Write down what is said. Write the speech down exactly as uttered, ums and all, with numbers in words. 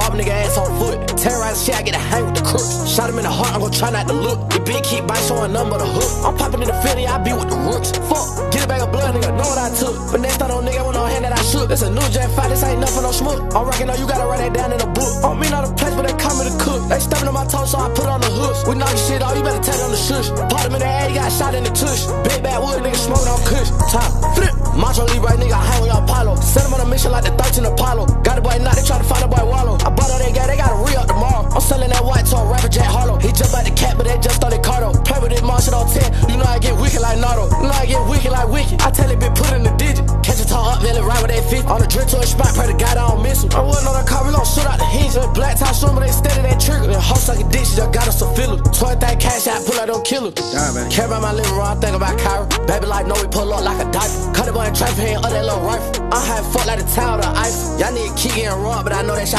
Pop a nigga ass on foot. Terrorize shit, I get a hang with the crook. Shot him in the heart, I'm gon' try not to look. The big keep bite showing number the hook. I'm popping in the Philly, I be with the rooks. Fuck, get a bag of blood, nigga, know what I took. But next time on nigga, with no hand that I shook. This a new Jet five, this ain't nothing no smoke. I'm rockin' on you, gotta write that down in a book. I don't mean all the place, but they call me the cook. They steppin' on my toes, so I put on the hooks. We knock shit off, you better tell them the shush. Pop him in the ass, he got shot in the tush. Big bad wood, nigga smoking on kush. Top, flip. Macho leave right, nigga, I hang with Apollo. Send him on a mission like the thirteen Apollo. Got the boy knock, they try to find the boy Wallow. I bought all that guy, they gotta re-up tomorrow. I'm selling that white to a rapper Jack Harlow. He jumped out the cat, but they just started Cardo. Play with it, march it on ten. You know I get wicked like Nardo. You know I get wicked like Wicked. I tell it, bitch, put in the digit. Catch a tall up, really right with that fit. On the drip to a spot, pray to God I don't miss him. I wasn't on the car, we gon' shoot out the hinge. That black top show, but they steady that trigger. That hoe sucking dick, she just got us some fillers. twenty-three cash out, pull out them killers. Care about my living room, I think about Kyra. Baby life, know we pull up like a diaper. Cut the boy in traffic, hand up that little rifle. I had fuck like the town of the Eiffel. Y'all need to keep getting wrong, but I know that shit.